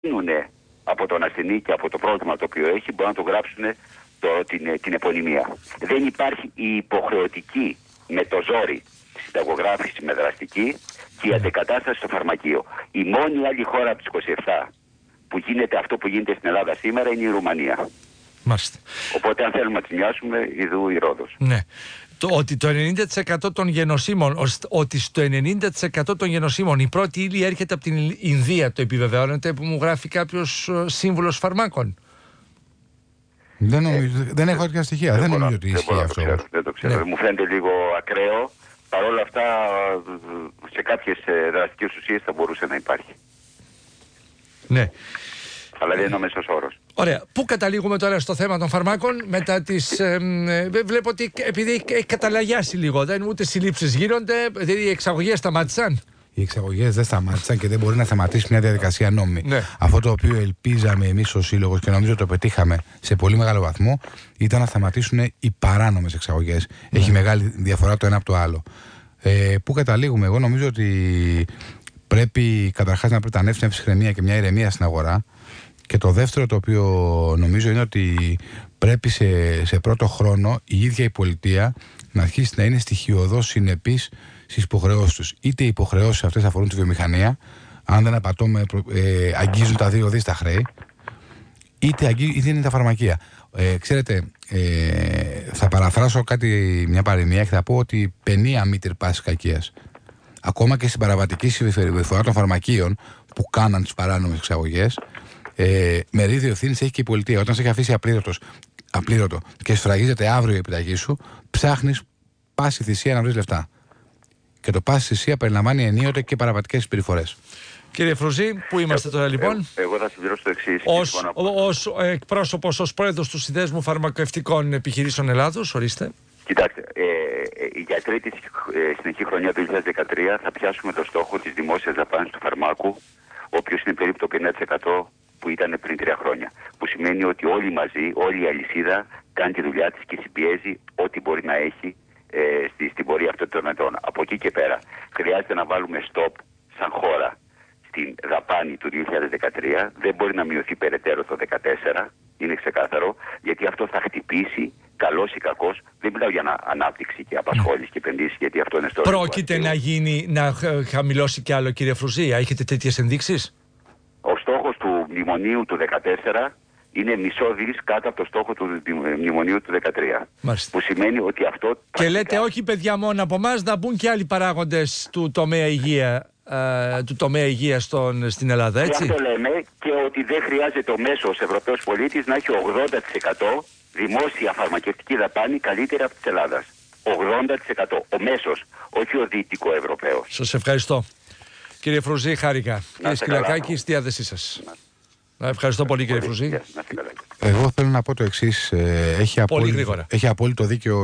από τον ασθενή και από το πρόβλημα το οποίο έχει, μπορούν να το γράψουν την επωνυμία. Δεν υπάρχει η υποχρεωτική με το ζόρι συνταγογράφηση με δραστική και η αντεκατάσταση στο φαρμακείο. Η μόνη άλλη χώρα από τις 27 που γίνεται αυτό που γίνεται στην Ελλάδα σήμερα είναι η Ρουμανία. Μάλιστα. Οπότε αν θέλουμε να τη μοιάσουμε, ιδού η Ρόδος. Ναι. Ότι το 90% των γενοσύμων, ότι στο 90% των γενοσύμων η πρώτη ύλη έρχεται από την Ινδία, το επιβεβαιώνεται, που μου γράφει κάποιος σύμβουλος φαρμάκων? Δεν έχω τέτοια στοιχεία. Δεν νομίζω ότι ισχύει αυτό. Δεν το ξέρω. Ναι. Μου φαίνεται λίγο ακραίο. Παρ' όλα αυτά, σε κάποιες δραστικές ουσίες θα μπορούσε να υπάρχει. Ναι. Αλλά δεν είναι ο μέσος όρος. Ωραία. Πού καταλήγουμε τώρα στο θέμα των φαρμάκων μετά τις... βλέπω ότι επειδή έχει καταλαγιάσει λίγο, ούτε συλλήψεις γίνονται, δηλαδή οι εξαγωγές σταμάτησαν. Οι εξαγωγές δεν σταμάτησαν και δεν μπορεί να σταματήσει μια διαδικασία νόμιμη. Ναι. Αυτό το οποίο ελπίζαμε εμείς ως σύλλογος και νομίζω το πετύχαμε σε πολύ μεγάλο βαθμό ήταν να σταματήσουν οι παράνομες εξαγωγές. Ναι. Έχει μεγάλη διαφορά το ένα από το άλλο. Πού καταλήγουμε? Εγώ νομίζω ότι πρέπει καταρχάς να πρετανεύσει μια ψυχραιμία και μια ηρεμία στην αγορά. Και το δεύτερο το οποίο νομίζω είναι ότι πρέπει σε πρώτο χρόνο η ίδια η πολιτεία να αρχίσει να είναι στοιχειωδώς συνεπής στις υποχρεώσεις τους. Είτε οι υποχρεώσεις αυτές αφορούν τη βιομηχανία, αν δεν απατώμε αγγίζουν τα 2 δις τα χρέη, είτε είναι τα φαρμακεία. Ξέρετε, θα παραφράσω μια παροιμία και θα πω ότι παινία μήτρ πάσης κακίας. Ακόμα και στην παραβατική συμπεριφορά των φαρμακείων που κάναν τις παράνομες εξαγωγές, μερίδιο ευθύνης έχει και η πολιτεία. Όταν σε έχει αφήσει απλήρωτο και σφραγίζεται αύριο η επιταγή σου, ψάχνεις πάση θυσία να βρεις λεφτά. Και το πάση θυσία περιλαμβάνει ενίοτε και παραβατικές συμπεριφορές. Κύριε Φρουζή, πού είμαστε τώρα λοιπόν? Εγώ θα συμπληρώσω το εξής. Ως εκπρόσωπος, ως πρόεδρος του Συνδέσμου Φαρμακευτικών Επιχειρήσεων Ελλάδος, ορίστε. Κοιτάξτε, για τρίτη συνεχή χρονιά του 2013 θα πιάσουμε το στόχο της δημόσιας δαπάνης του φαρμάκου, ο οποίος είναι περίπου το 50% που ήταν πριν 3 χρόνια. Που σημαίνει ότι όλοι μαζί, όλη η αλυσίδα κάνει τη δουλειά της και συμπιέζει ό,τι μπορεί να έχει στην πορεία αυτών των ετών. Από εκεί και πέρα χρειάζεται να βάλουμε stop σαν χώρα στην δαπάνη του 2013. Δεν μπορεί να μειωθεί περαιτέρω το 2014. Είναι ξεκάθαρο, γιατί αυτό θα χτυπήσει, καλός ή κακός. Δεν μιλάω για ανάπτυξη και απασχόληση και επενδύσεις, γιατί αυτό είναι στο... Πρόκειται να χαμηλώσει κι άλλο, κύριε Φρουζή? Έχετε τέτοιες ενδείξεις? Ο στόχος του μνημονίου του 2014 είναι μισό δις κάτω από το στόχο του μνημονίου του 2013. Μάλιστα. Που σημαίνει ότι αυτό... Και λέτε όχι παιδιά μόνο από εμάς, να μπουν και άλλοι παράγοντες του τομέα υγείας στην Ελλάδα, έτσι? Και αυτό λέμε, και ότι δεν χρειάζεται ο μέσος Ευρωπαίος πολίτης να έχει 80% δημόσια φαρμακευτική δαπάνη καλύτερα από της Ελλάδας. 80%. Ο μέσος, όχι ο δυτικό Ευρωπαίος. Σας ευχαριστώ. Κύριε Φρουζή, χάρηκα. Κύριε Σκυλακάκη, στη διάθεσή σας. Ευχαριστώ πολύ, κύριε Φρουζή. Εγώ θέλω να πω το εξής. Έχει απόλυτο δίκιο